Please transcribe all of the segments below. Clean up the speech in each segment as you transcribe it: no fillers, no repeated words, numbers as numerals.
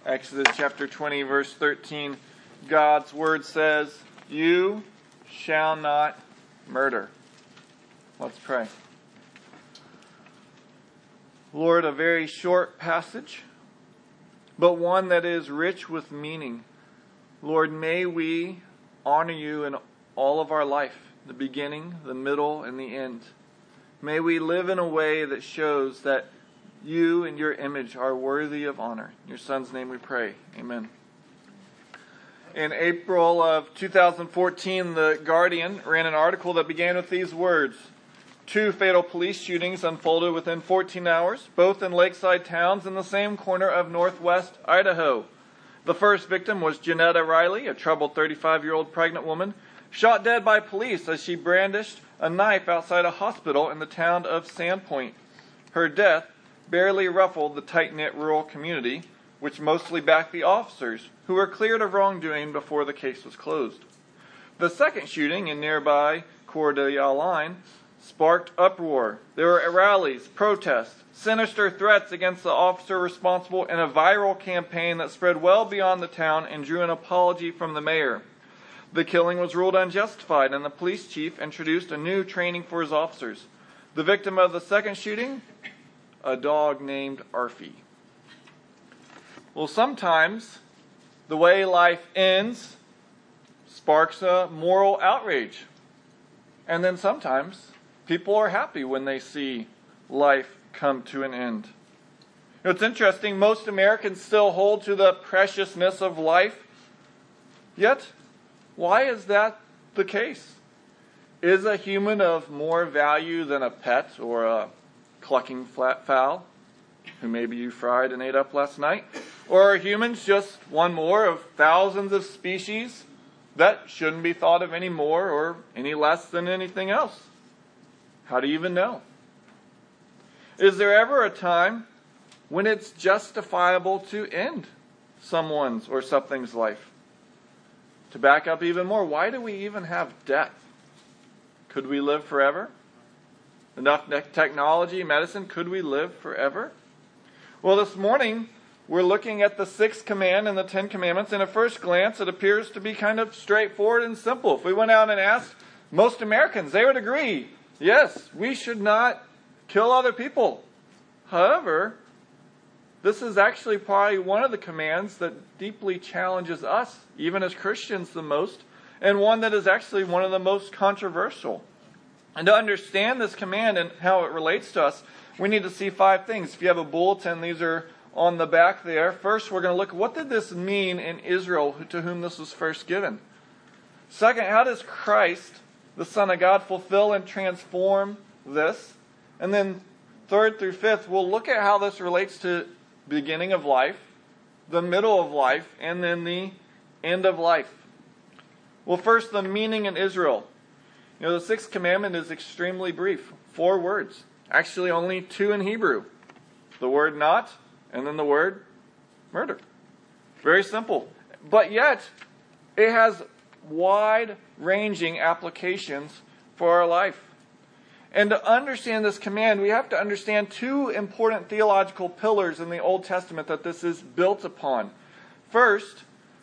Exodus chapter 20, verse 13, God's word says, "You shall not murder." Let's pray. Lord, a very short passage, but one that is rich with meaning. Lord, may we honor you in all of our life, the beginning, the middle, and the end. May we live in a way that shows that you and your image are worthy of honor. In your Son's name we pray. Amen. In April of 2014, The Guardian ran an article that began with these words: 2 fatal police shootings unfolded within 14 hours, both in lakeside towns in the same corner of northwest Idaho. The first victim was Janetta Riley, a troubled 35-year-old pregnant woman, shot dead by police as she brandished a knife outside a hospital in the town of Sandpoint. Her death barely ruffled the tight-knit rural community, which mostly backed the officers, who were cleared of wrongdoing before the case was closed. The second shooting in nearby Coeur d'Alene sparked uproar. There were rallies, protests, sinister threats against the officer responsible, and a viral campaign that spread well beyond the town and drew an apology from the mayor. The killing was ruled unjustified, and the police chief introduced a new training for his officers. The victim of the second shooting? A dog named Arfie. Well, sometimes the way life ends sparks a moral outrage. And then sometimes people are happy when they see life come to an end. It's interesting, most Americans still hold to the preciousness of life. Yet, why is that the case? Is a human of more value than a pet or a clucking flat fowl who maybe you fried and ate up last night? Or are humans just one more of thousands of species that shouldn't be thought of any more or any less than anything else? How do you even know? Is there ever a time when it's justifiable to end someone's or something's life? To back up even more, why do we even have death? Could we live forever? Enough technology, medicine, could we live forever? Well, this morning, we're looking at the 6th command in the 10 Commandments, and at first glance, it appears to be kind of straightforward and simple. If we went out and asked most Americans, they would agree, yes, we should not kill other people. However, this is actually probably one of the commands that deeply challenges us, even as Christians, the most, and one that is actually one of the most controversial. And to understand this command and how it relates to us, we need to see 5 things. If you have a bulletin, these are on the back there. First, we're going to look at what did this mean in Israel, to whom this was first given. Second, how does Christ, the Son of God, fulfill and transform this? And then 3rd through 5th, we'll look at how this relates to the beginning of life, the middle of life, and then the end of life. Well, first, the meaning in Israel. The 6th commandment is extremely brief. 4 words. Actually, only 2 in Hebrew. The word not, and then the word murder. Very simple. But yet, it has wide-ranging applications for our life. And to understand this command, we have to understand 2 important theological pillars in the Old Testament that this is built upon. First,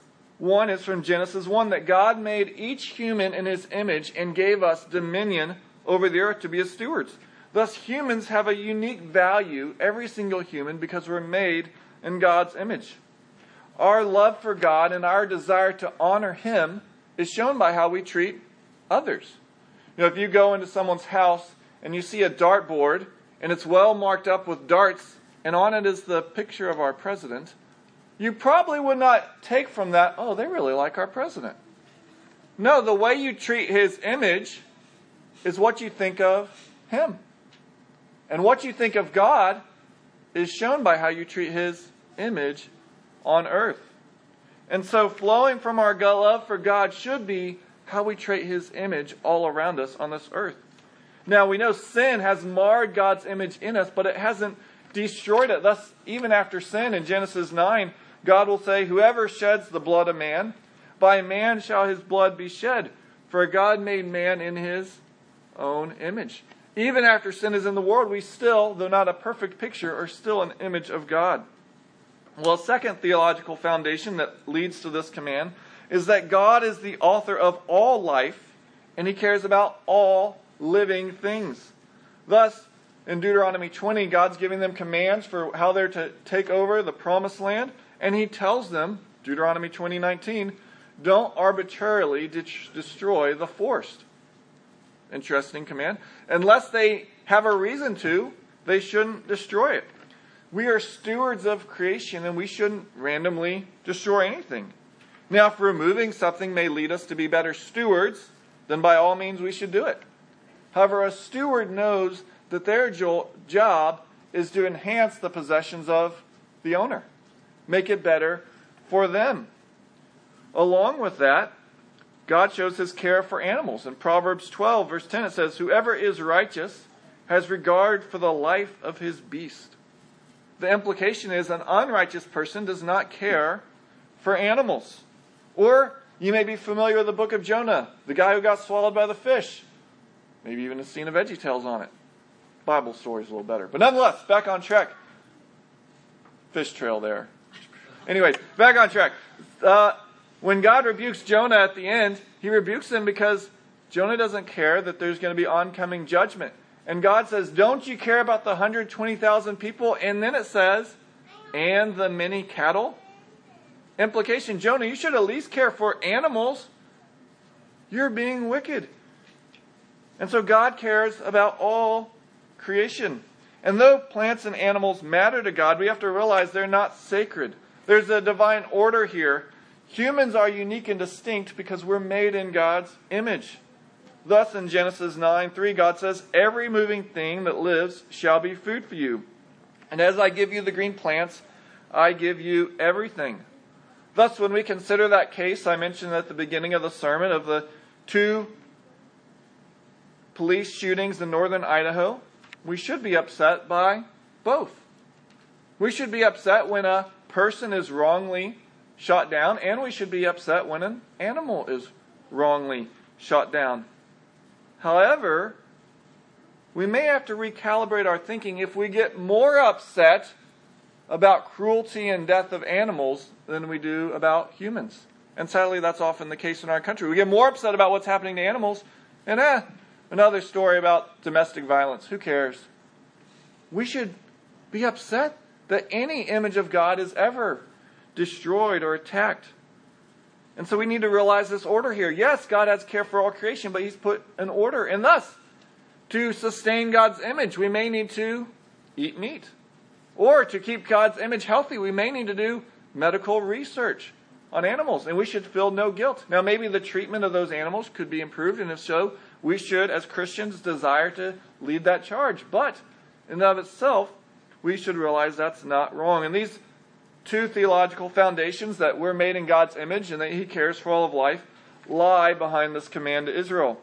one is from Genesis 1, that God made each human in His image and gave us dominion over the earth to be His stewards. Thus, humans have a unique value, every single human, because we're made in God's image. Our love for God and our desire to honor Him is shown by how we treat others. If you go into someone's house and you see a dartboard and it's well marked up with darts and on it is the picture of our president, you probably would not take from that, oh, they really like our president. No, the way you treat His image is what you think of Him. And what you think of God is shown by how you treat His image on earth. And so flowing from our love for God should be how we treat His image all around us on this earth. Now, we know sin has marred God's image in us, but it hasn't destroyed it. Thus, even after sin in Genesis 9, God will say, whoever sheds the blood of man, by man shall his blood be shed. For God made man in His own image. Even after sin is in the world, we still, though not a perfect picture, are still an image of God. Well, a second theological foundation that leads to this command is that God is the author of all life, and He cares about all living things. Thus, in Deuteronomy 20, God's giving them commands for how they're to take over the promised land, and He tells them, Deuteronomy 20:19, don't arbitrarily destroy the forest. Interesting command. Unless they have a reason to, they shouldn't destroy it. We are stewards of creation, and we shouldn't randomly destroy anything. Now, if removing something may lead us to be better stewards, then by all means we should do it. However, a steward knows that their job is to enhance the possessions of the owner, make it better for them. Along with that, God shows His care for animals. In Proverbs 12, verse 10, it says, whoever is righteous has regard for the life of his beast. The implication is an unrighteous person does not care for animals. Or you may be familiar with the book of Jonah, the guy who got swallowed by the fish. Maybe even a scene of VeggieTales on it. Bible story's a little better. But nonetheless, back on track. Fish trail there. Anyways, back on track. When God rebukes Jonah at the end, He rebukes him because Jonah doesn't care that there's going to be oncoming judgment. And God says, don't you care about the 120,000 people? And then it says, and the many cattle? Implication, Jonah, you should at least care for animals. You're being wicked. And so God cares about all creation. And though plants and animals matter to God, we have to realize they're not sacred. There's a divine order here. Humans are unique and distinct because we're made in God's image. Thus, in Genesis 9:3, God says, every moving thing that lives shall be food for you. And as I give you the green plants, I give you everything. Thus, when we consider that case I mentioned at the beginning of the sermon of the 2 police shootings in northern Idaho, we should be upset by both. We should be upset when a person is wrongly shot down, and we should be upset when an animal is wrongly shot down. However, we may have to recalibrate our thinking if we get more upset about cruelty and death of animals than we do about humans. And sadly, that's often the case in our country. We get more upset about what's happening to animals, and another story about domestic violence. Who cares? We should be upset that any image of God is ever destroyed or attacked. And so we need to realize this order here. Yes, God has care for all creation, but He's put an order. And thus, to sustain God's image, we may need to eat meat. Or to keep God's image healthy, we may need to do medical research on animals. And we should feel no guilt. Now, maybe the treatment of those animals could be improved. And if so, we should, as Christians, desire to lead that charge. But in and of itself, we should realize that's not wrong. And these 2 theological foundations, that we're made in God's image and that He cares for all of life, lie behind this command to Israel.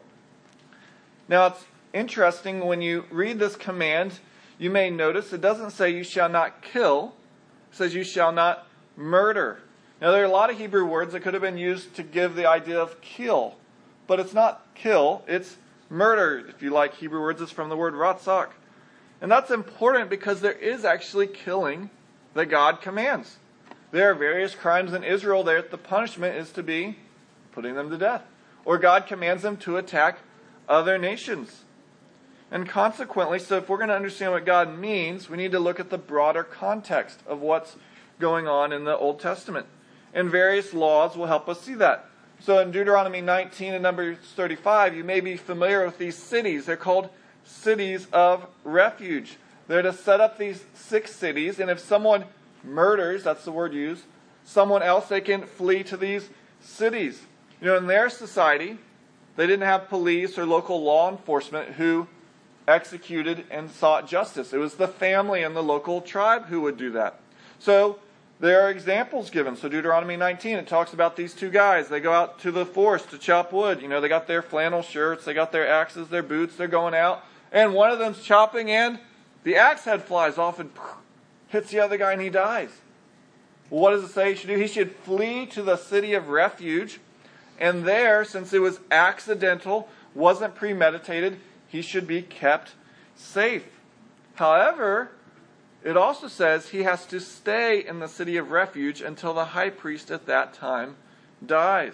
Now, it's interesting when you read this command, you may notice it doesn't say you shall not kill. It says you shall not murder. Now, there are a lot of Hebrew words that could have been used to give the idea of kill. But it's not kill, it's murder. If you like Hebrew words, it's from the word ratzak. And that's important because there is actually killing that God commands. There are various crimes in Israel there. The punishment is to be putting them to death. Or God commands them to attack other nations. And consequently, so if we're going to understand what God means, we need to look at the broader context of what's going on in the Old Testament. And various laws will help us see that. So in Deuteronomy 19 and Numbers 35, you may be familiar with these cities. They're called cities of refuge. They're to set up these 6 cities, and if someone murders, that's the word used, someone else, they can flee to these cities. You know, in their society, they didn't have police or local law enforcement who executed and sought justice. It was the family and the local tribe who would do that. So there are examples given. So Deuteronomy 19, it talks about these 2 guys. They go out to the forest to chop wood. You know, they got their flannel shirts, they got their axes, their boots, they're going out. And one of them's chopping and the axe head flies off and hits the other guy and he dies. Well, what does it say he should do? He should flee to the city of refuge. And there, since it was accidental, wasn't premeditated, he should be kept safe. However, it also says he has to stay in the city of refuge until the high priest at that time dies.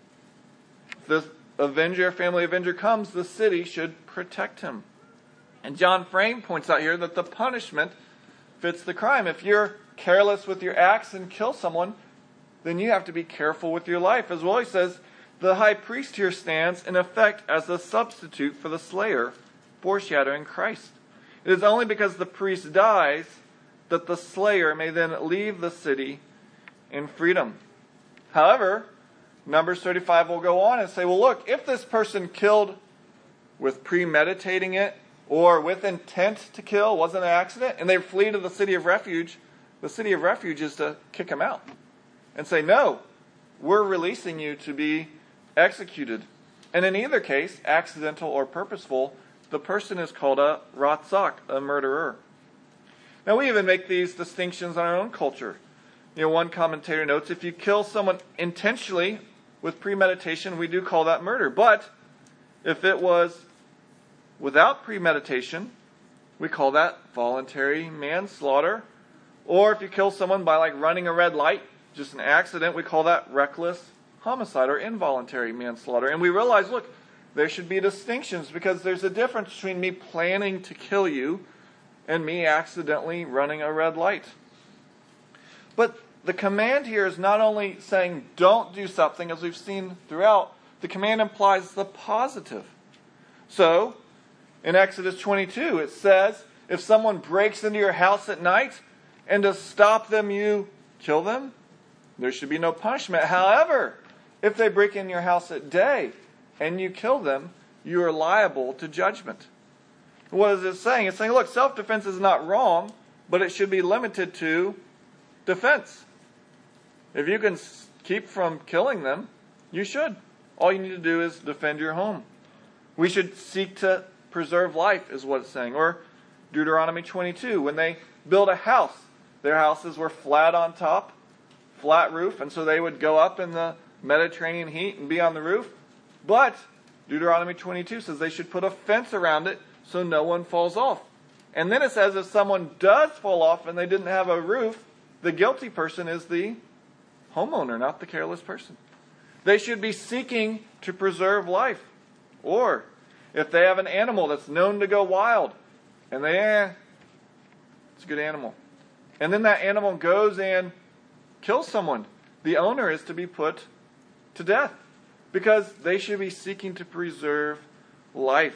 If the family avenger comes, the city should protect him. And John Frame points out here that the punishment fits the crime. If you're careless with your axe and kill someone, then you have to be careful with your life as well. He says the high priest here stands in effect as a substitute for the slayer, foreshadowing Christ. It is only because the priest dies that the slayer may then leave the city in freedom. However, Numbers 35 will go on and say, well, look, if this person killed with premeditating it or with intent to kill, wasn't an accident, and they flee to the city of refuge is to kick them out and say, no, we're releasing you to be executed. And in either case, accidental or purposeful, the person is called a ratzak, a murderer. Now, we even make these distinctions in our own culture. One commentator notes, if you kill someone intentionally with premeditation, we do call that murder. But if it was without premeditation, we call that voluntary manslaughter. Or if you kill someone by running a red light, just an accident, we call that reckless homicide or involuntary manslaughter. And we realize, look, there should be distinctions because there's a difference between me planning to kill you and me accidentally running a red light. But the command here is not only saying don't do something, as we've seen throughout, the command implies the positive. So, in Exodus 22, it says, if someone breaks into your house at night and to stop them you kill them, there should be no punishment. However, if they break in your house at day and you kill them, you are liable to judgment. What is it saying? It's saying, look, self-defense is not wrong, but it should be limited to defense. If you can keep from killing them, you should. All you need to do is defend your home. We should seek to preserve life, is what it's saying. Or Deuteronomy 22, when they built a house, their houses were flat on top, flat roof, and so they would go up in the Mediterranean heat and be on the roof. But Deuteronomy 22 says they should put a fence around it so no one falls off. And then it says if someone does fall off and they didn't have a roof, the guilty person is the homeowner, not the careless person. They should be seeking to preserve life. Or if they have an animal that's known to go wild, and it's a good animal, and then that animal goes and kills someone, the owner is to be put to death because they should be seeking to preserve life.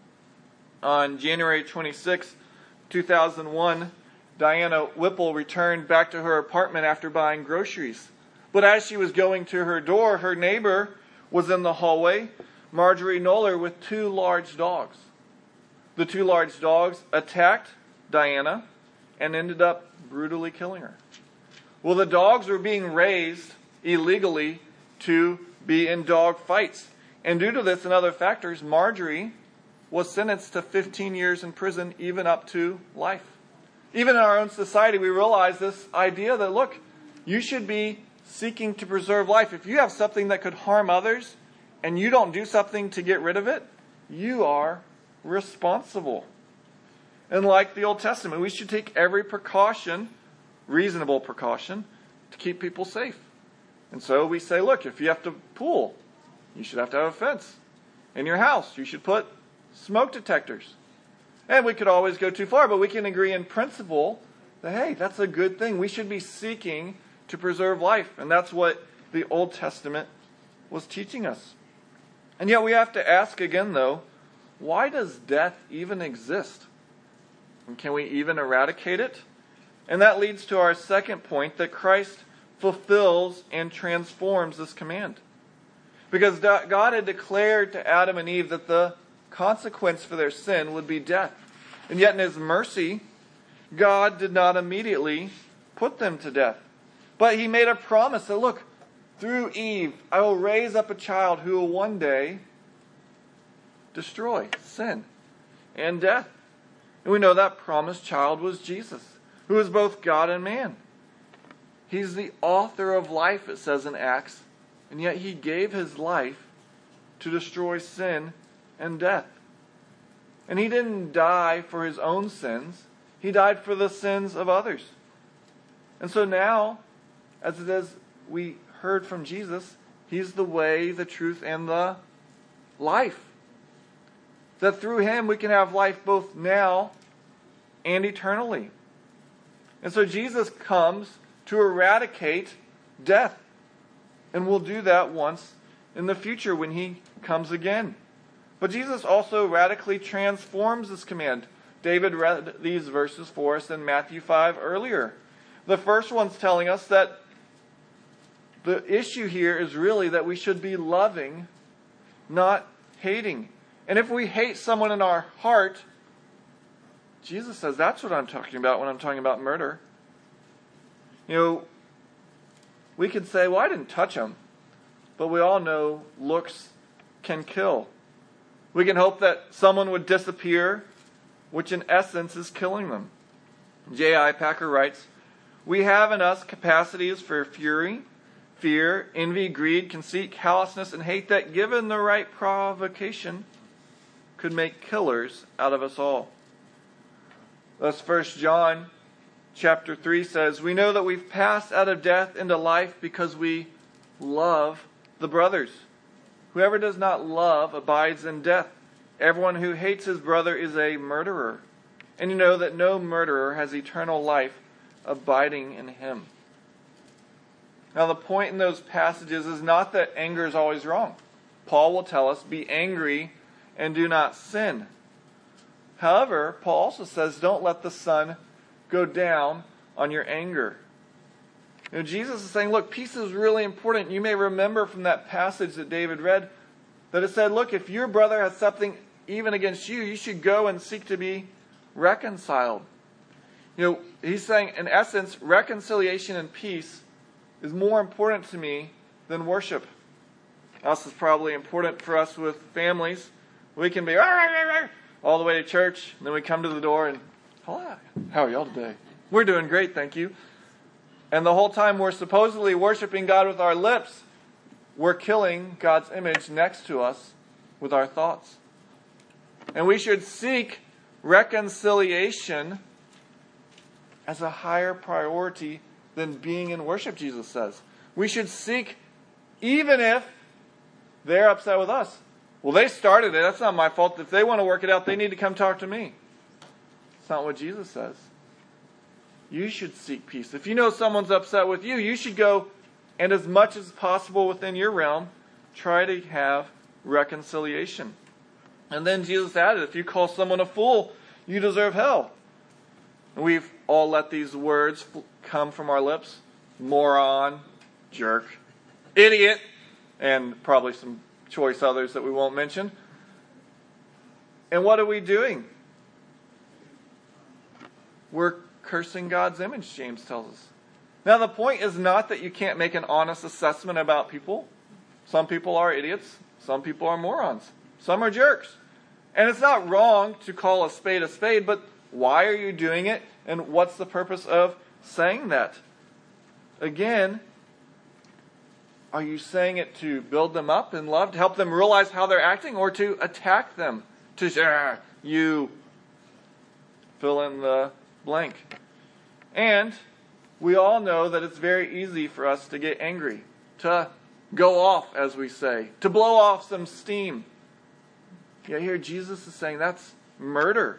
On January 26, 2001, Diana Whipple returned back to her apartment after buying groceries. But as she was going to her door, her neighbor was in the hallway, Marjorie Knoller, with two large dogs. The two large dogs attacked Diana and ended up brutally killing her. Well, the dogs were being raised illegally to be in dog fights. And due to this and other factors, Marjorie was sentenced to 15 years in prison, even up to life. Even in our own society, we realize this idea that, look, you should be seeking to preserve life. If you have something that could harm others and you don't do something to get rid of it, you are responsible. And like the Old Testament, we should take every precaution, reasonable precaution, to keep people safe. And so we say, look, if you have to pool, you should have to have a fence. In your house, you should put smoke detectors. And we could always go too far, but we can agree in principle that, hey, that's a good thing. We should be seeking to preserve life. And that's what the Old Testament was teaching us. And yet we have to ask again, though, why does death even exist? And can we even eradicate it? And that leads to our second point, that Christ fulfills and transforms this command. Because God had declared to Adam and Eve that the consequence for their sin would be death. And yet in His mercy, God did not immediately put them to death. But He made a promise that, look, through Eve, I will raise up a child who will one day destroy sin and death. And we know that promised child was Jesus, who is both God and man. He's the author of life, it says in Acts, and yet He gave His life to destroy sin and death. And He didn't die for His own sins. He died for the sins of others. And so now, as we heard from Jesus, He's the way, the truth, and the life. That through Him we can have life both now and eternally. And so Jesus comes to eradicate death. And will do that once in the future when He comes again. But Jesus also radically transforms this command. David read these verses for us in Matthew 5 earlier. The first one's telling us that the issue here is really that we should be loving, not hating. And if we hate someone in our heart, Jesus says that's what I'm talking about when I'm talking about murder. We could say, well, I didn't touch him. But we all know looks can kill. We can hope that someone would disappear, which in essence is killing them. J.I. Packer writes, "We have in us capacities for fury, fear, envy, greed, conceit, callousness, and hate that, given the right provocation, could make killers out of us all." Thus 1 John chapter 3 says, "We know that we've passed out of death into life because we love the brothers. Whoever does not love abides in death. Everyone who hates his brother is a murderer. And you know that no murderer has eternal life abiding in him." Now the point in those passages is not that anger is always wrong. Paul will tell us, be angry and do not sin. However, Paul also says, don't let the sun go down on your anger. Jesus is saying, look, peace is really important. You may remember from that passage that David read that it said, look, if your brother has something even against you, you should go and seek to be reconciled. He's saying, in essence, reconciliation and peace is more important to me than worship. This is probably important for us with families. We can be all the way to church, and then we come to the door and, hello, how are y'all today? We're doing great, thank you. And the whole time we're supposedly worshiping God with our lips, we're killing God's image next to us with our thoughts. And we should seek reconciliation as a higher priority than being in worship, Jesus says. We should seek even if they're upset with us. Well, they started it. That's not my fault. If they want to work it out, they need to come talk to me. That's not what Jesus says. You should seek peace. If you know someone's upset with you, you should go, and as much as possible within your realm, try to have reconciliation. And then Jesus added, if you call someone a fool, you deserve hell. And we've all let these words come from our lips. Moron, jerk, idiot, and probably some choice others that we won't mention. And what are we doing? We're cursing God's image, James tells us. Now the point is not that you can't make an honest assessment about people. Some people are idiots. Some people are morons. Some are jerks. And it's not wrong to call a spade, but why are you doing it? And what's the purpose of saying that? Again, are you saying it to build them up in love, to help them realize how they're acting, or to attack them? To say, you fill in the blank. And we all know that it's very easy for us to get angry, to go off, as we say, to blow off some steam. Yet here Jesus is saying that's murder.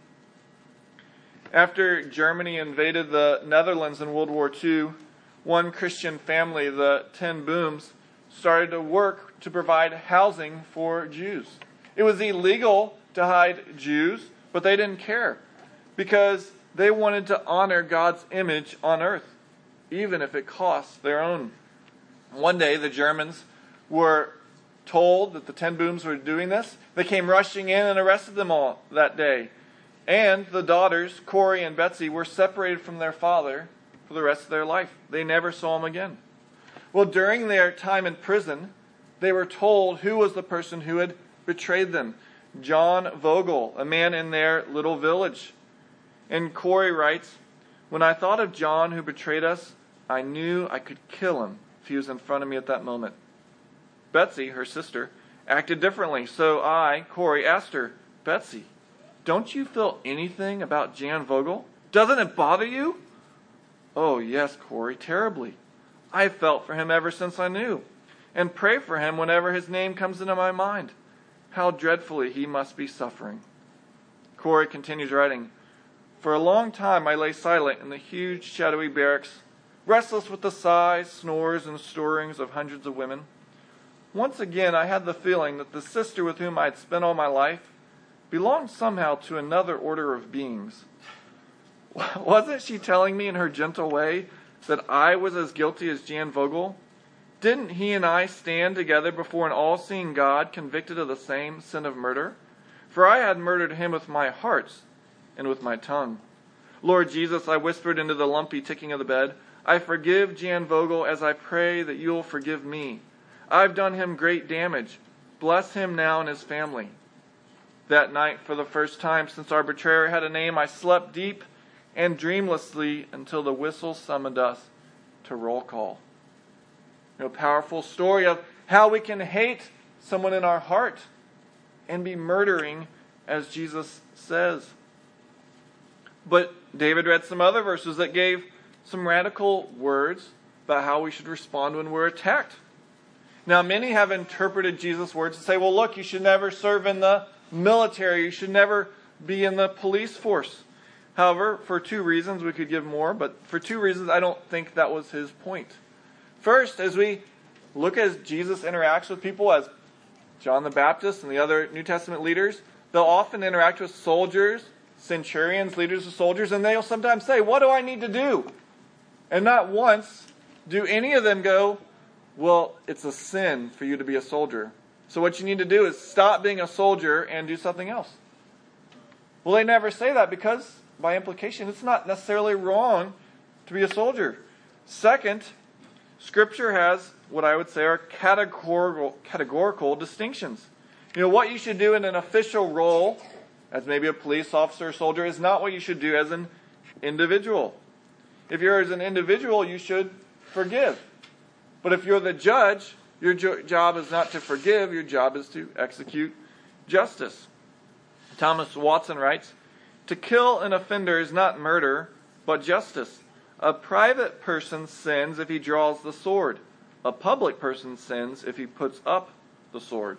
After Germany invaded the Netherlands in World War II, one Christian family, the Ten Booms, started to work to provide housing for Jews. It was illegal to hide Jews, but they didn't care because they wanted to honor God's image on earth, even if it cost their own. One day, the Germans were told that the Ten Booms were doing this. They came rushing in and arrested them all that day. And the daughters, Corrie and Betsy, were separated from their father for the rest of their life. They never saw him again. Well, during their time in prison, they were told who was the person who had betrayed them. John Vogel, a man in their little village. And Corrie writes, "When I thought of John who betrayed us, I knew I could kill him if he was in front of me at that moment." Betsy, her sister, acted differently. So I, Corrie, asked her, "Betsy, Don't you feel anything about Jan Vogel? Doesn't it bother you? Oh, yes, Corey, terribly. I've felt for him ever since I knew, and pray for him whenever his name comes into my mind. How dreadfully he must be suffering. Corey continues writing, For a long time I lay silent in the huge shadowy barracks, restless with the sighs, snores, and stirrings of hundreds of women. Once again I had the feeling that the sister with whom I had spent all my life belonged somehow to another order of beings. Wasn't she telling me in her gentle way that I was as guilty as Jan Vogel? Didn't he and I stand together before an all-seeing God convicted of the same sin of murder? For I had murdered him with my heart and with my tongue. Lord Jesus, I whispered into the lumpy ticking of the bed, I forgive Jan Vogel as I pray that you'll forgive me. I've done him great damage. Bless him now and his family. That night, for the first time since our betrayer had a name, I slept deep and dreamlessly until the whistle summoned us to roll call. A powerful story of how we can hate someone in our heart and be murdering, as Jesus says. But David read some other verses that gave some radical words about how we should respond when we're attacked. Now, many have interpreted Jesus' words to say, well, look, you should never serve in the military. You should never be in the police force. However, for two reasons, we could give more, but for two reasons, I don't think that was his point. First, as we look as Jesus interacts with people, as John the Baptist and the other New Testament leaders, they'll often interact with soldiers, centurions, leaders of soldiers, and they'll sometimes say, what do I need to do? And not once do any of them go, well, it's a sin for you to be a soldier. So what you need to do is stop being a soldier and do something else. Well, they never say that because, by implication, it's not necessarily wrong to be a soldier. Second, Scripture has what I would say are categorical distinctions. You know, what you should do in an official role, as maybe a police officer or soldier, is not what you should do as an individual. If you're as an individual, you should forgive. But if you're the judge, your job is not to forgive, your job is to execute justice. Thomas Watson writes, to kill an offender is not murder, but justice. A private person sins if he draws the sword. A public person sins if he puts up the sword.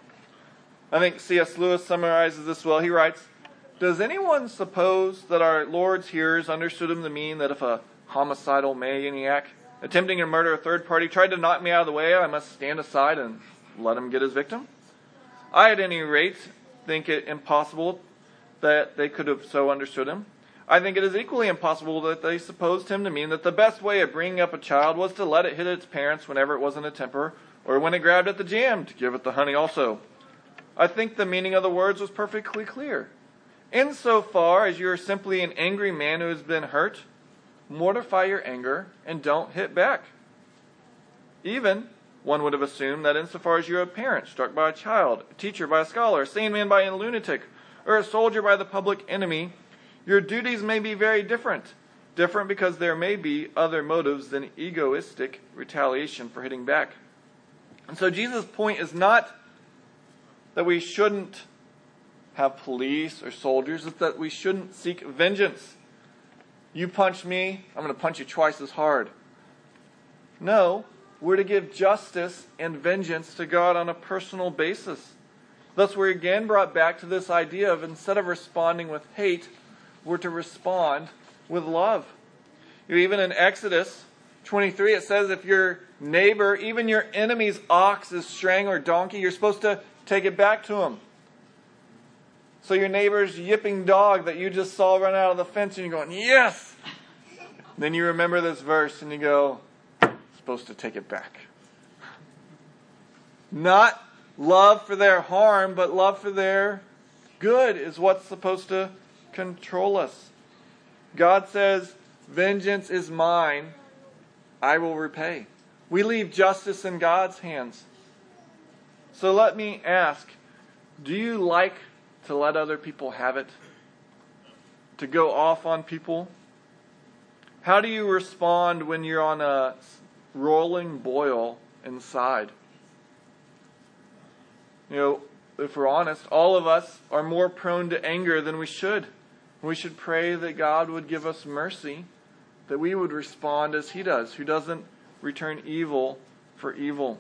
I think C.S. Lewis summarizes this well. He writes, does anyone suppose that our Lord's hearers understood him to mean that if a homicidal maniac attempting to murder a third party tried to knock me out of the way, I must stand aside and let him get his victim? I, at any rate, think it impossible that they could have so understood him. I think it is equally impossible that they supposed him to mean that the best way of bringing up a child was to let it hit its parents whenever it was in a temper, or when it grabbed at the jam, to give it the honey also. I think the meaning of the words was perfectly clear. Insofar as you are simply an angry man who has been hurt, mortify your anger and don't hit back. Even, one would have assumed that insofar as you're a parent struck by a child, a teacher by a scholar, a sane man by a lunatic, or a soldier by the public enemy, your duties may be very different. Different because there may be other motives than egoistic retaliation for hitting back. And so Jesus' point is not that we shouldn't have police or soldiers, it's that we shouldn't seek vengeance. You punch me, I'm going to punch you twice as hard. No, we're to give justice and vengeance to God on a personal basis. Thus, we're again brought back to this idea of instead of responding with hate, we're to respond with love. Even in Exodus 23, it says if your neighbor, even your enemy's ox is straying or donkey, you're supposed to take it back to him. So your neighbor's yipping dog that you just saw run out of the fence and you're going, yes! Then you remember this verse and you go, supposed to take it back. Not love for their harm, but love for their good is what's supposed to control us. God says, vengeance is mine, I will repay. We leave justice in God's hands. So let me ask, do you like to let other people have it? To go off on people? How do you respond when you're on a rolling boil inside? You know, if we're honest, all of us are more prone to anger than we should. We should pray that God would give us mercy, that we would respond as He does, who doesn't return evil for evil.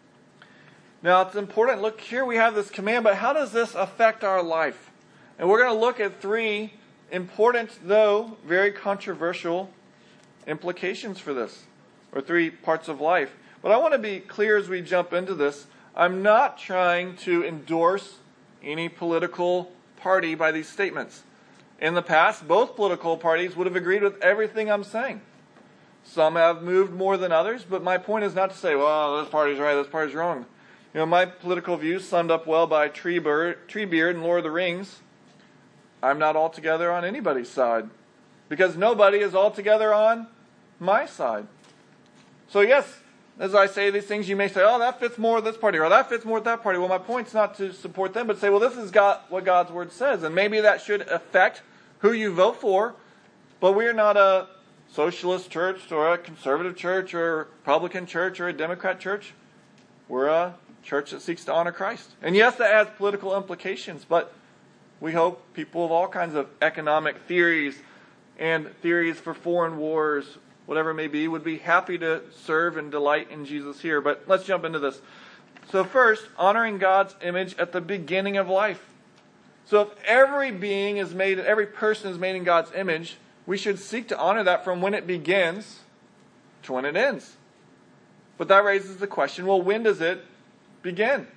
Now, it's important. Look, here we have this command, but how does this affect our life? And we're going to look at three important, though very controversial implications for this, or three parts of life. But I want to be clear as we jump into this. I'm not trying to endorse any political party by these statements. In the past, both political parties would have agreed with everything I'm saying. Some have moved more than others, but my point is not to say, well, this party's right, this party's wrong. You know, my political views summed up well by Treebeard in Lord of the Rings. I'm not altogether on anybody's side, because nobody is altogether on my side. So yes, as I say these things, you may say, oh, that fits more with this party, or that fits more with that party. Well, my point's not to support them, but say, well, this is what God's Word says. And maybe that should affect who you vote for, but we're not a socialist church, or a conservative church, or a Republican church, or a Democrat church. We're a church that seeks to honor Christ. And yes, that has political implications, but we hope people of all kinds of economic theories and theories for foreign wars, whatever it may be, would be happy to serve and delight in Jesus here. But let's jump into this. So first, honoring God's image at the beginning of life. So if every person is made in God's image, we should seek to honor that from when it begins to when it ends. But that raises the question, well, when does it begin?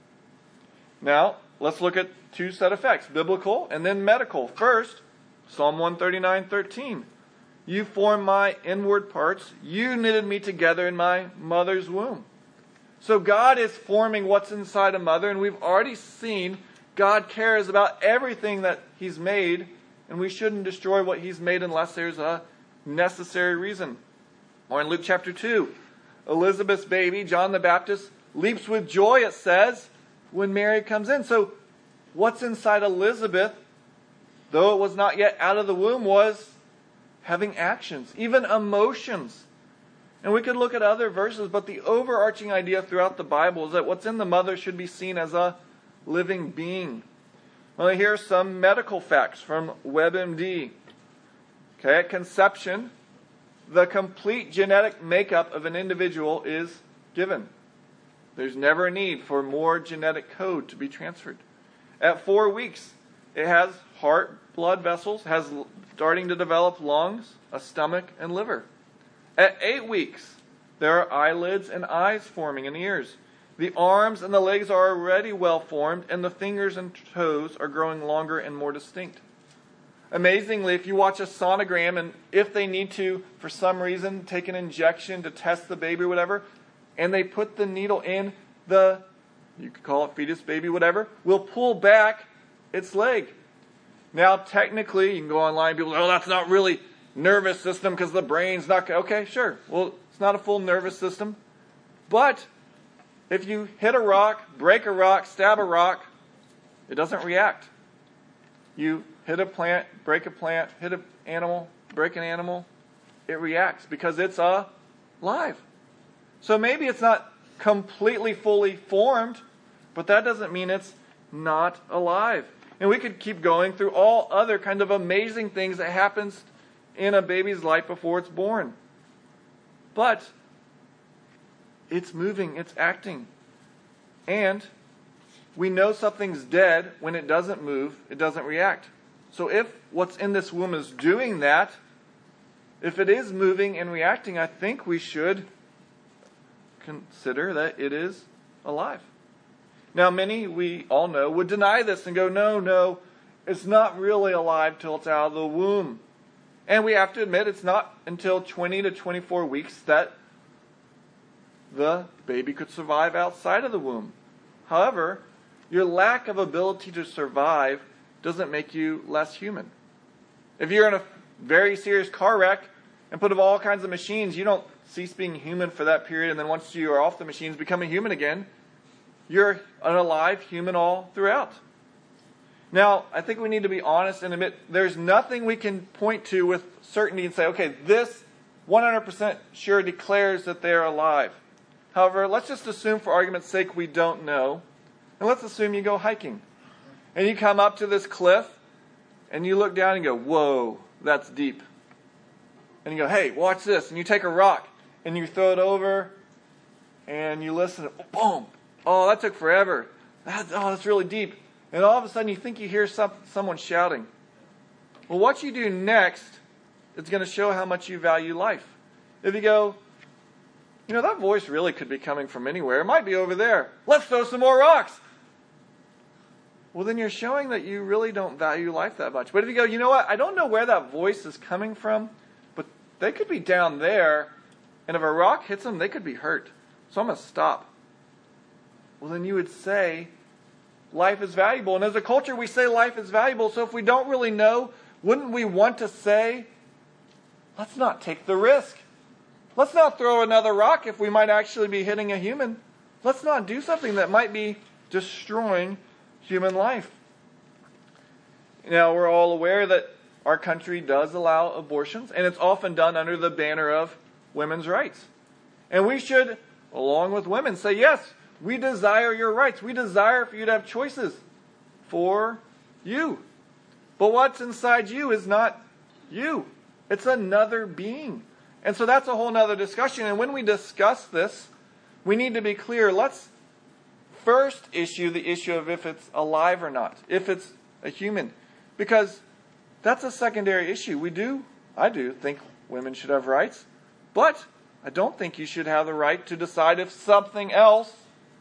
Now, let's look at two set effects, biblical and then medical. First, Psalm 139:13. You formed my inward parts. You knitted me together in my mother's womb. So God is forming what's inside a mother, and we've already seen God cares about everything that He's made, and we shouldn't destroy what He's made unless there's a necessary reason. Or in Luke chapter 2, Elizabeth's baby, John the Baptist, leaps with joy, it says, when Mary comes in. So what's inside Elizabeth, though it was not yet out of the womb, was having actions, even emotions. And we could look at other verses, but the overarching idea throughout the Bible is that what's in the mother should be seen as a living being. Well, here are some medical facts from WebMD. Okay, at conception, the complete genetic makeup of an individual is given. There's never a need for more genetic code to be transferred. At 4 weeks, it has heart, blood vessels, has starting to develop lungs, a stomach, and liver. At 8 weeks, there are eyelids and eyes forming and ears. The arms and the legs are already well formed, and the fingers and toes are growing longer and more distinct. Amazingly, if you watch a sonogram, and if they need to, for some reason, take an injection to test the baby or whatever, and they put the needle in you could call it fetus, baby, whatever, will pull back its leg. Now, technically, you can go online and people go, oh, that's not really nervous system because the brain's not... Okay, sure. Well, it's not a full nervous system. But if you hit a rock, break a rock, stab a rock, it doesn't react. You hit a plant, break a plant, hit an animal, break an animal, it reacts because it's alive. So maybe it's not completely fully formed, but that doesn't mean it's not alive. And we could keep going through all other kind of amazing things that happens in a baby's life before it's born. But it's moving, it's acting. And we know something's dead when it doesn't move, it doesn't react. So if what's in this womb is doing that, if it is moving and reacting, I think we should consider that it is alive. Now, many, we all know, would deny this and go, no, it's not really alive till it's out of the womb. And we have to admit it's not until 20 to 24 weeks that the baby could survive outside of the womb. However, your lack of ability to survive doesn't make you less human. If you're in a very serious car wreck and put of all kinds of machines, you don't cease being human for that period, and then once you are off the machines, become a human again. You're an alive human all throughout. Now, I think we need to be honest and admit there's nothing we can point to with certainty and say, okay, this 100% sure declares that they're alive. However, let's just assume for argument's sake we don't know. And let's assume you go hiking. And you come up to this cliff, and you look down and go, whoa, that's deep. And you go, hey, watch this. And you take a rock, and you throw it over, and you listen. Boom. Oh, that took forever. That's really deep. And all of a sudden, you think you hear someone shouting. Well, what you do next is going to show how much you value life. If you go, that voice really could be coming from anywhere. It might be over there. Let's throw some more rocks. Well, then you're showing that you really don't value life that much. But if you go, you know what? I don't know where that voice is coming from, but they could be down there, and if a rock hits them, they could be hurt. So I'm going to stop. Well, then you would say life is valuable. And as a culture, we say life is valuable. So if we don't really know, wouldn't we want to say, let's not take the risk. Let's not throw another rock if we might actually be hitting a human. Let's not do something that might be destroying human life. Now, we're all aware that our country does allow abortions, and it's often done under the banner of women's rights. And we should, along with women, say, yes, we desire your rights. We desire for you to have choices for you. But what's inside you is not you. It's another being. And so that's a whole other discussion. And when we discuss this, we need to be clear. Let's first issue the issue of if it's alive or not, if it's a human. Because that's a secondary issue. I do think women should have rights. But I don't think you should have the right to decide if something else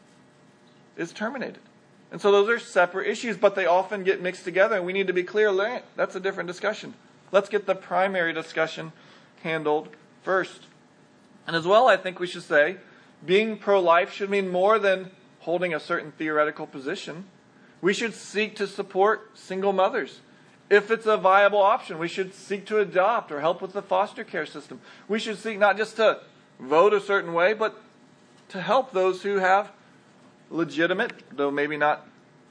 is terminated. And so those are separate issues, but they often get mixed together, and we need to be clear. That's a different discussion. Let's get the primary discussion handled first. And as well, I think we should say, being pro-life should mean more than holding a certain theoretical position. We should seek to support single mothers. If it's a viable option, we should seek to adopt or help with the foster care system. We should seek not just to vote a certain way, but to help those who have legitimate, though maybe not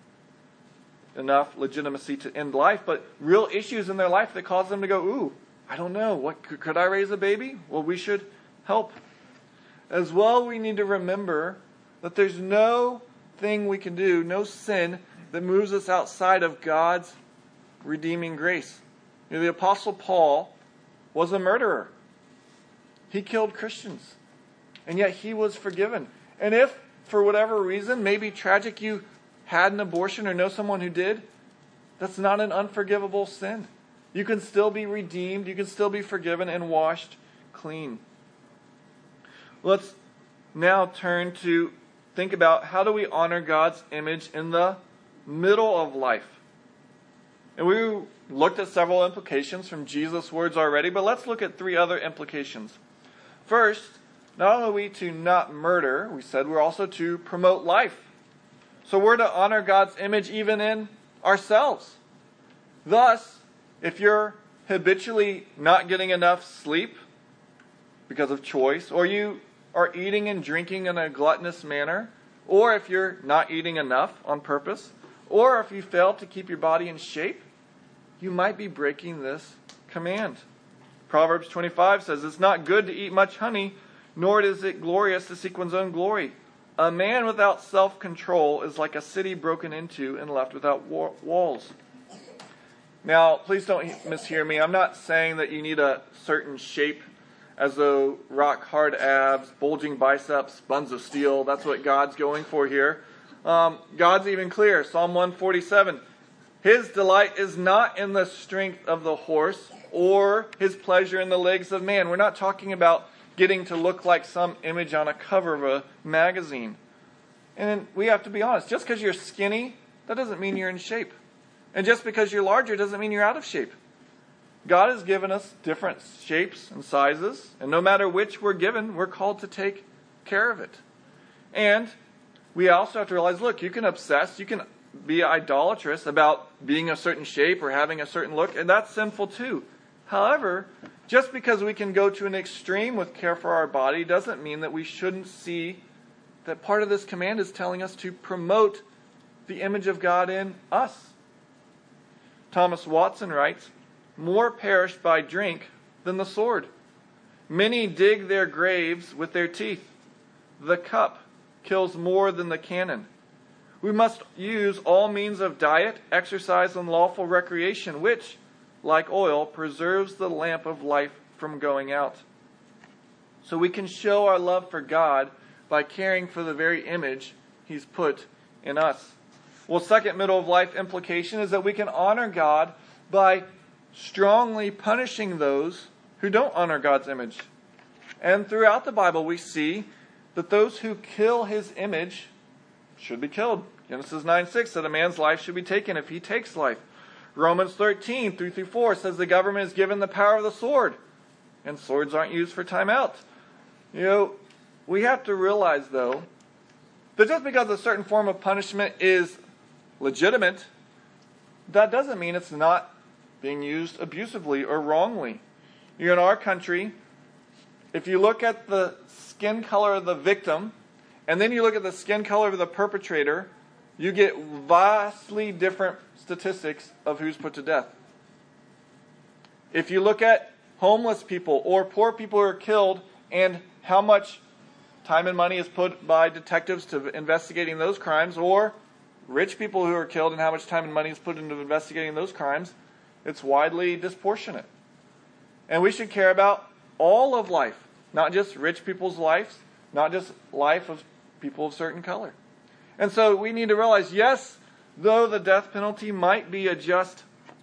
enough legitimacy to end life, but real issues in their life that cause them to go, ooh, I don't know, could I raise a baby? Well, we should help. As well, we need to remember that there's no thing we can do, no sin that moves us outside of God's redeeming grace. The Apostle Paul was a murderer. He killed Christians. And yet he was forgiven. And if, for whatever reason, maybe tragic, you had an abortion or know someone who did, that's not an unforgivable sin. You can still be redeemed. You can still be forgiven and washed clean. Let's now turn to think about how do we honor God's image in the middle of life. And we looked at several implications from Jesus' words already, but let's look at 3 other implications. First, not only are we to not murder, we said we're also to promote life. So we're to honor God's image even in ourselves. Thus, if you're habitually not getting enough sleep because of choice, or you are eating and drinking in a gluttonous manner, or if you're not eating enough on purpose, or if you fail to keep your body in shape, you might be breaking this command. Proverbs 25 says, it's not good to eat much honey, nor is it glorious to seek one's own glory. A man without self-control is like a city broken into and left without walls. Now, please don't mishear me. I'm not saying that you need a certain shape, as though rock-hard abs, bulging biceps, buns of steel. That's what God's going for here. God's even clear. Psalm 147. His delight is not in the strength of the horse or his pleasure in the legs of man. We're not talking about getting to look like some image on a cover of a magazine. And we have to be honest. Just because you're skinny, that doesn't mean you're in shape. And just because you're larger doesn't mean you're out of shape. God has given us different shapes and sizes. And no matter which we're given, we're called to take care of it. And we also have to realize, look, you can obsess, you can be idolatrous about being a certain shape or having a certain look, and that's sinful too. However, just because we can go to an extreme with care for our body doesn't mean that we shouldn't see that part of this command is telling us to promote the image of God in us. Thomas Watson writes, more perish by drink than the sword. Many dig their graves with their teeth. The cup kills more than the cannon. We must use all means of diet, exercise, and lawful recreation, which, like oil, preserves the lamp of life from going out. So we can show our love for God by caring for the very image He's put in us. Well, second middle of life implication is that we can honor God by strongly punishing those who don't honor God's image. And throughout the Bible we see that those who kill His image should be killed. Genesis 9:6 said a man's life should be taken if he takes life. Romans 13:3-4 says the government is given the power of the sword, and swords aren't used for time out. We have to realize, though, that just because a certain form of punishment is legitimate, that doesn't mean it's not being used abusively or wrongly. In our country, if you look at the skin color of the victim, and then you look at the skin color of the perpetrator, you get vastly different statistics of who's put to death. If you look at homeless people or poor people who are killed and how much time and money is put by detectives to investigating those crimes, or rich people who are killed and how much time and money is put into investigating those crimes, it's widely disproportionate. And we should care about all of life, not just rich people's lives, not just life of people of certain color. And so we need to realize, yes, though the death penalty might be a just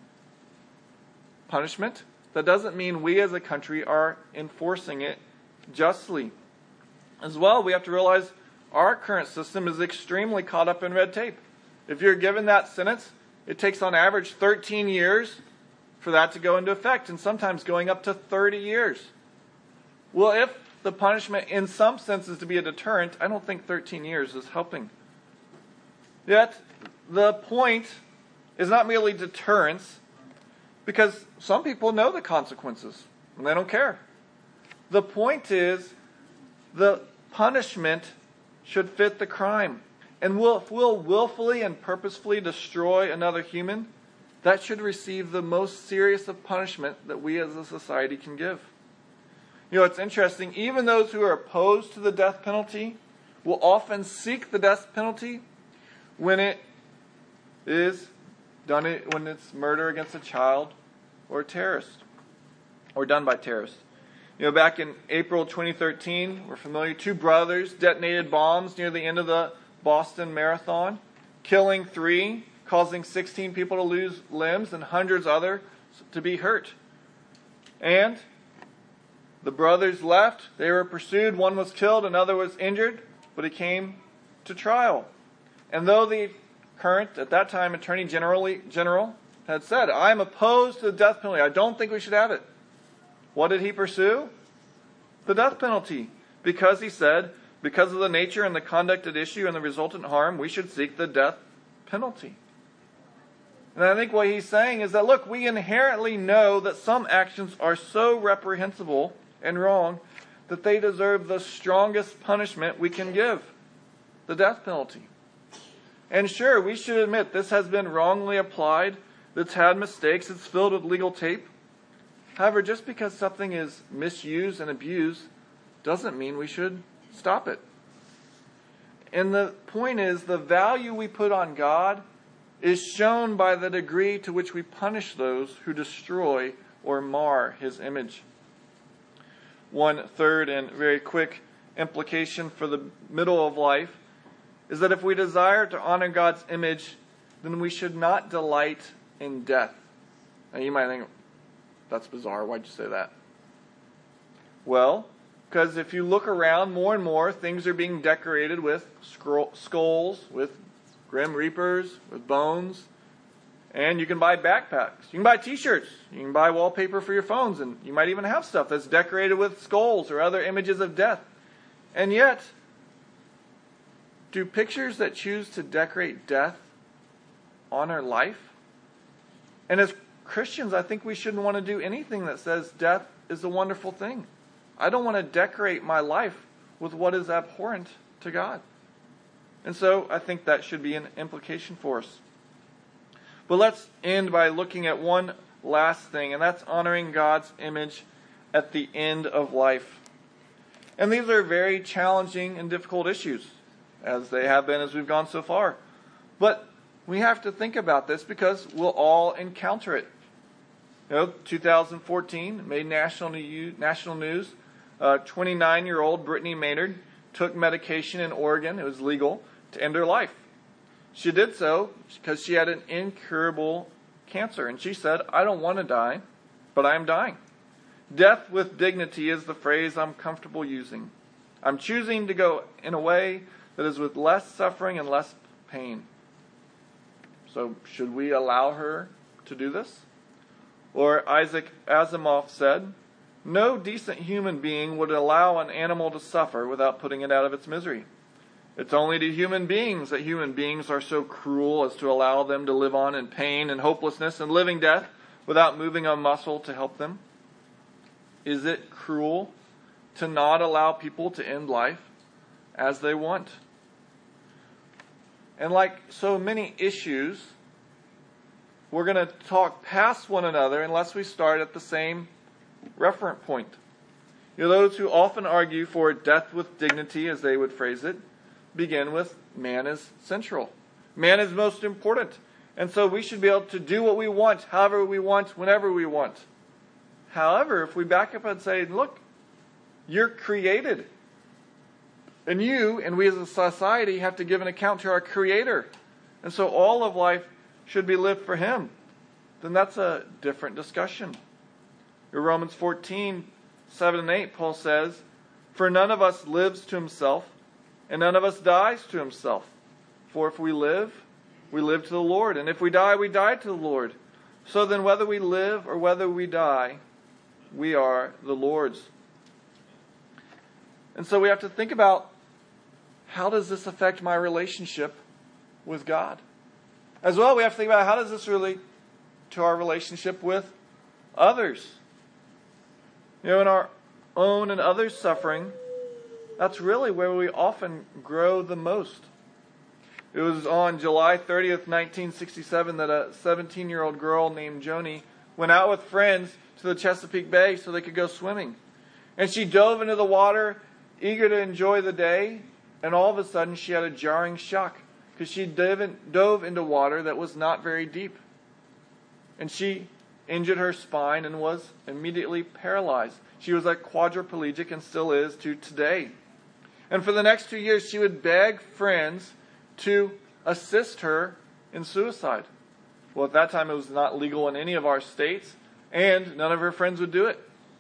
punishment, that doesn't mean we as a country are enforcing it justly. As well, we have to realize our current system is extremely caught up in red tape. If you're given that sentence, it takes on average 13 years for that to go into effect, and sometimes going up to 30 years. Well, if the punishment in some sense is to be a deterrent, I don't think 13 years is helping. Yet, the point is not merely deterrence, because some people know the consequences, and they don't care. The point is, the punishment should fit the crime. And if we'll willfully and purposefully destroy another human, that should receive the most serious of punishment that we as a society can give. It's interesting, even those who are opposed to the death penalty will often seek the death penalty when it is done, when it's murder against a child or a terrorist, or done by terrorists. Back in April 2013, we're familiar, 2 brothers detonated bombs near the end of the Boston Marathon, killing 3, causing 16 people to lose limbs and hundreds others to be hurt. And the brothers left. They were pursued. One was killed, another was injured, but it came to trial. And though the current, at that time, Attorney General had said, I'm opposed to the death penalty. I don't think we should have it. What did he pursue? The death penalty. Because he said, because of the nature and the conduct at issue and the resultant harm, we should seek the death penalty. And I think what he's saying is that, look, we inherently know that some actions are so reprehensible and wrong that they deserve the strongest punishment we can give, the death penalty. And sure, we should admit this has been wrongly applied, it's had mistakes, it's filled with legal tape. However, just because something is misused and abused doesn't mean we should stop it. And the point is, the value we put on God is shown by the degree to which we punish those who destroy or mar His image. One third and very quick implication for the middle of life is that if we desire to honor God's image, then we should not delight in death. Now you might think, that's bizarre, why'd you say that? Well, because if you look around more and more, things are being decorated with skulls, with grim reapers, with bones. And you can buy backpacks. You can buy t-shirts. You can buy wallpaper for your phones. And you might even have stuff that's decorated with skulls or other images of death. And yet, do pictures that choose to decorate death honor life? And as Christians, I think we shouldn't want to do anything that says death is a wonderful thing. I don't want to decorate my life with what is abhorrent to God. And so I think that should be an implication for us. But let's end by looking at one last thing, and that's honoring God's image at the end of life. And these are very challenging and difficult issues, as they have been as we've gone so far. But we have to think about this because we'll all encounter it. 2014 made national news. 29-year-old Brittany Maynard took medication in Oregon. It was legal to end her life. She did so because she had an incurable cancer. And she said, I don't want to die, but I am dying. Death with dignity is the phrase I'm comfortable using. I'm choosing to go in a way that is with less suffering and less pain. So should we allow her to do this? Or Isaac Asimov said, no decent human being would allow an animal to suffer without putting it out of its misery. It's only to human beings that human beings are so cruel as to allow them to live on in pain and hopelessness and living death without moving a muscle to help them. Is it cruel to not allow people to end life as they want? And like so many issues, we're going to talk past one another unless we start at the same referent point. Those who often argue for death with dignity, as they would phrase it, begin with man is central. Man is most important. And so we should be able to do what we want, however we want, whenever we want. However, if we back up and say, look, you're created. And you, and we as a society, have to give an account to our Creator. And so all of life should be lived for Him. Then that's a different discussion. In Romans 14, 7 and 8, Paul says, for none of us lives to himself, and none of us dies to himself. For if we live to the Lord. And if we die to the Lord. So then whether we live or whether we die, we are the Lord's. And so we have to think about, how does this affect my relationship with God? As well, we have to think about, how does this relate to our relationship with others? In our own and others' suffering, that's really where we often grow the most. It was on July 30th, 1967, that a 17-year-old girl named Joni went out with friends to the Chesapeake Bay so they could go swimming. And she dove into the water, eager to enjoy the day, and all of a sudden she had a jarring shock because she dove into water that was not very deep. And she injured her spine and was immediately paralyzed. She was a quadriplegic and still is to today. And for the next 2 years, she would beg friends to assist her in suicide. Well, at that time, it was not legal in any of our states, and none of her friends would do it.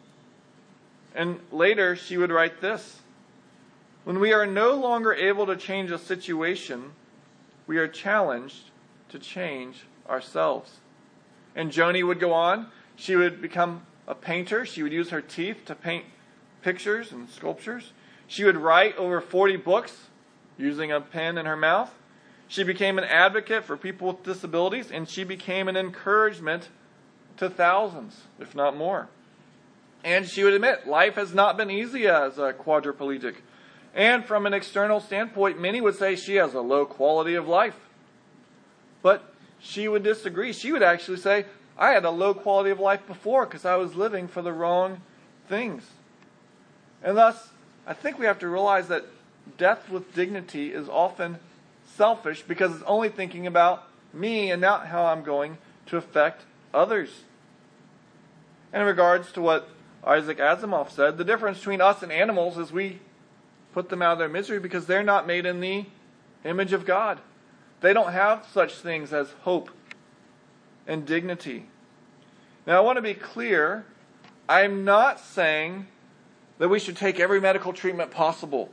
And later, she would write this: when we are no longer able to change a situation, we are challenged to change ourselves. And Joni would go on. She would become a painter. She would use her teeth to paint pictures and sculptures. She would write over 40 books using a pen in her mouth. She became an advocate for people with disabilities, and she became an encouragement to thousands, if not more. And she would admit, life has not been easy as a quadriplegic. And from an external standpoint, many would say she has a low quality of life. But she would disagree. She would actually say, I had a low quality of life before because I was living for the wrong things. And thus, I think we have to realize that death with dignity is often selfish because it's only thinking about me and not how I'm going to affect others. And in regards to what Isaac Asimov said, the difference between us and animals is we put them out of their misery because they're not made in the image of God. They don't have such things as hope and dignity. Now, I want to be clear. I'm not saying that we should take every medical treatment possible.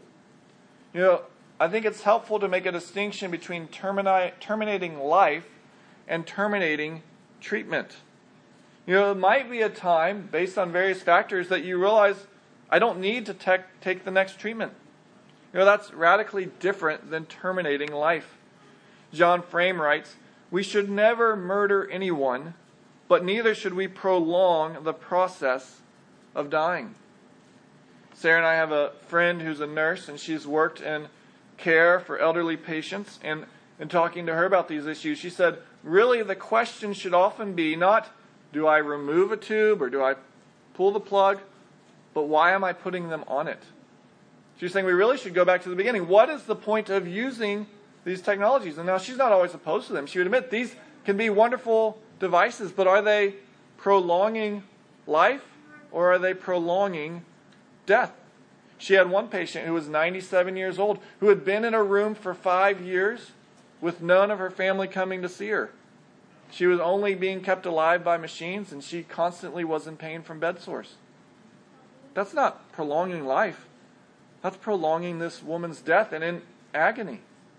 I think it's helpful to make a distinction between terminating life and terminating treatment. It might be a time, based on various factors, that you realize, I don't need to take the next treatment. That's radically different than terminating life. John Frame writes, we should never murder anyone, but neither should we prolong the process of dying. Sarah and I have a friend who's a nurse, and she's worked in care for elderly patients. And in talking to her about these issues, she said, really the question should often be not, do I remove a tube or do I pull the plug, but why am I putting them on it? She's saying we really should go back to the beginning. What is the point of using these technologies. And now she's not always opposed to them. She would admit these can be wonderful devices, but are they prolonging life or are they prolonging death? She had one patient who was 97 years old who had been in a room for 5 years with none of her family coming to see her. She was only being kept alive by machines, and she constantly was in pain from bed sores. That's not prolonging life. That's prolonging this woman's death and in agony.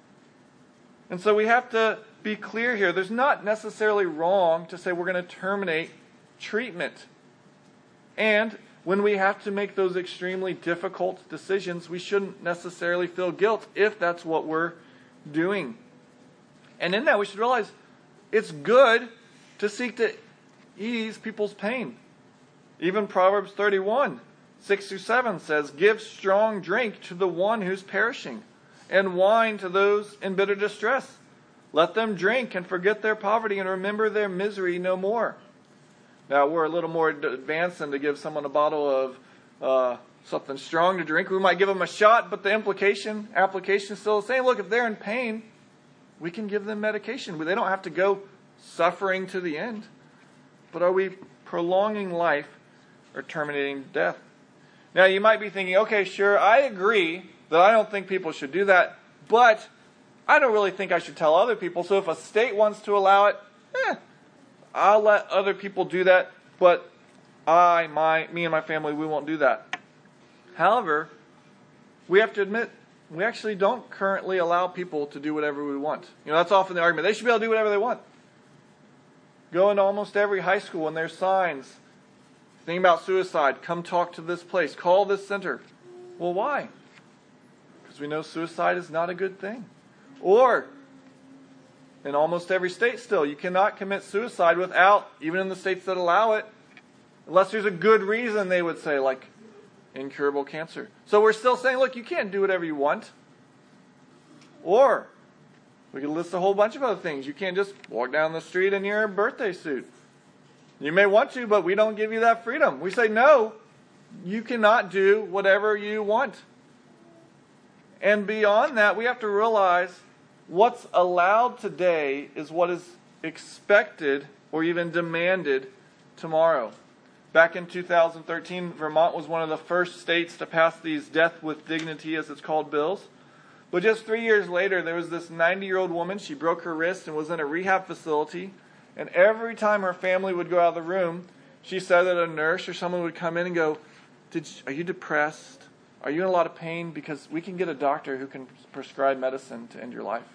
And so we have to be clear here. There's not necessarily wrong to say we're going to terminate treatment. And when we have to make those extremely difficult decisions, we shouldn't necessarily feel guilt if that's what we're doing. And in that, we should realize it's good to seek to ease people's pain. Even Proverbs 31, 6-7 says, "Give strong drink to the one who's perishing, and wine to those in bitter distress. Let them drink and forget their poverty and remember their misery no more." Now, we're a little more advanced than to give someone a bottle of something strong to drink. We might give them a shot, but the application is still the same. Look, if they're in pain, we can give them medication. They don't have to go suffering to the end. But are we prolonging life or terminating death? Now, you might be thinking, okay, sure, I agree that I don't think people should do that, but I don't really think I should tell other people. So if a state wants to allow it, I'll let other people do that, but me and my family, we won't do that. However, we have to admit, we actually don't currently allow people to do whatever we want. That's often the argument. They should be able to do whatever they want. Go into almost every high school and there's signs. Think about suicide. Come talk to this place. Call this center. Well, why? Because we know suicide is not a good thing. Or, in almost every state still, you cannot commit suicide without, even in the states that allow it, unless there's a good reason, they would say, like incurable cancer. So we're still saying, look, you can't do whatever you want. Or, we could list a whole bunch of other things. You can't just walk down the street in your birthday suit. You may want to, but we don't give you that freedom. We say, no, you cannot do whatever you want. And beyond that, we have to realize what's allowed today is what is expected or even demanded tomorrow. Back in 2013, Vermont was one of the first states to pass these death with dignity, as it's called, bills. But just 3 years later, there was this 90-year-old woman. She broke her wrist and was in a rehab facility. And every time her family would go out of the room, she said that a nurse or someone would come in and go, are you depressed? Are you in a lot of pain? Because we can get a doctor who can prescribe medicine to end your life.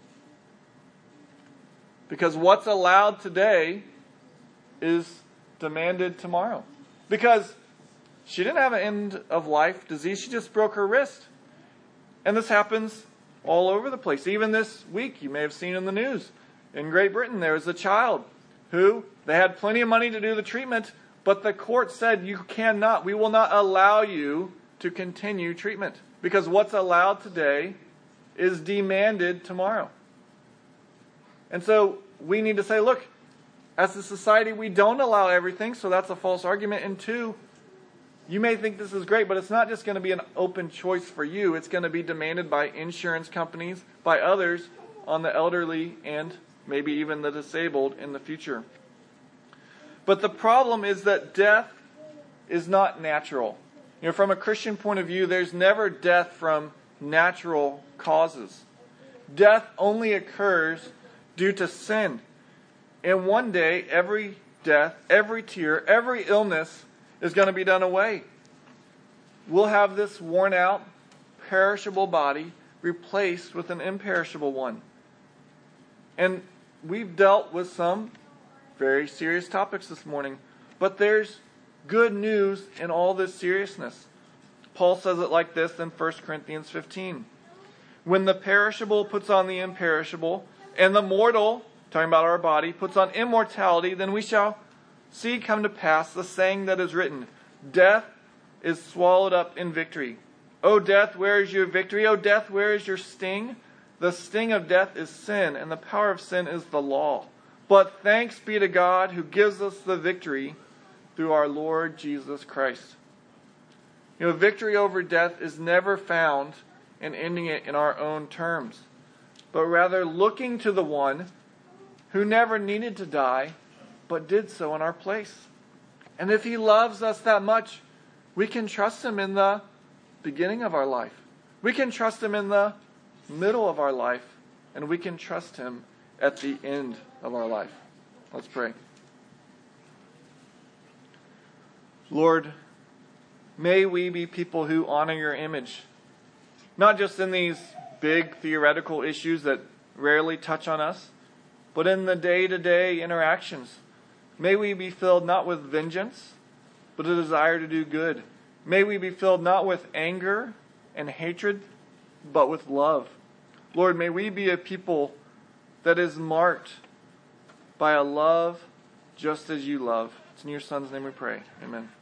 Because what's allowed today is demanded tomorrow. Because she didn't have an end-of-life disease. She just broke her wrist. And this happens all over the place. Even this week, you may have seen in the news, in Great Britain, there was a child who, they had plenty of money to do the treatment, but the court said, we will not allow you to continue treatment. Because what's allowed today is demanded tomorrow. And so we need to say, look, as a society, we don't allow everything, so that's a false argument. And two, you may think this is great, but it's not just going to be an open choice for you. It's going to be demanded by insurance companies, by others, on the elderly and maybe even the disabled in the future. But the problem is that death is not natural. From a Christian point of view, there's never death from natural causes. Death only occurs due to sin. And one day, every death, every tear, every illness is going to be done away. We'll have this worn out, perishable body replaced with an imperishable one. And we've dealt with some very serious topics this morning, but there's good news in all this seriousness. Paul says it like this in 1 Corinthians 15. When the perishable puts on the imperishable, and the mortal, talking about our body, puts on immortality, then we shall see come to pass the saying that is written, death is swallowed up in victory. O death, where is your victory? O death, where is your sting? The sting of death is sin, and the power of sin is the law. But thanks be to God who gives us the victory through our Lord Jesus Christ. Victory over death is never found in ending it in our own terms. but rather looking to the one who never needed to die, but did so in our place. And if he loves us that much, we can trust him in the beginning of our life. We can trust him in the middle of our life. And we can trust him at the end of our life. Let's pray. Lord, may we be people who honor your image. Not just in these big theoretical issues that rarely touch on us, but in the day-to-day interactions. May we be filled not with vengeance, but a desire to do good. May we be filled not with anger and hatred, but with love. Lord, may we be a people that is marked by a love just as you love. It's in your Son's name we pray. Amen.